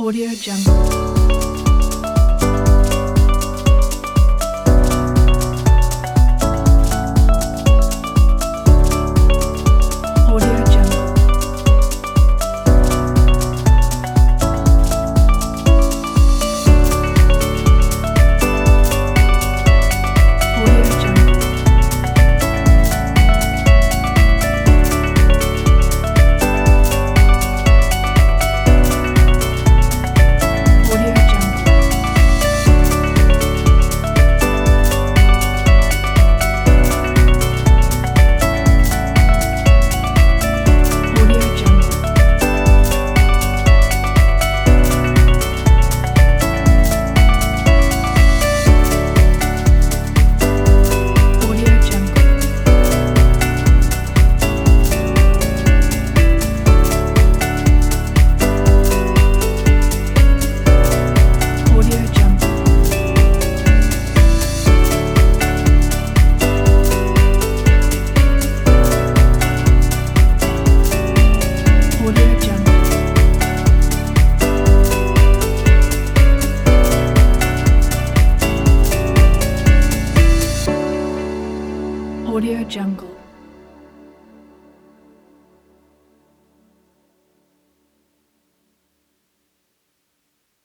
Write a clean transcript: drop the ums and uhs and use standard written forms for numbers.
Audio Jungle. Audio Jungle. Audio Jungle. Audio Jungle. Audio Jungle. Audio Jungle. Audio Jungle. Audio Jungle. Audio Jungle.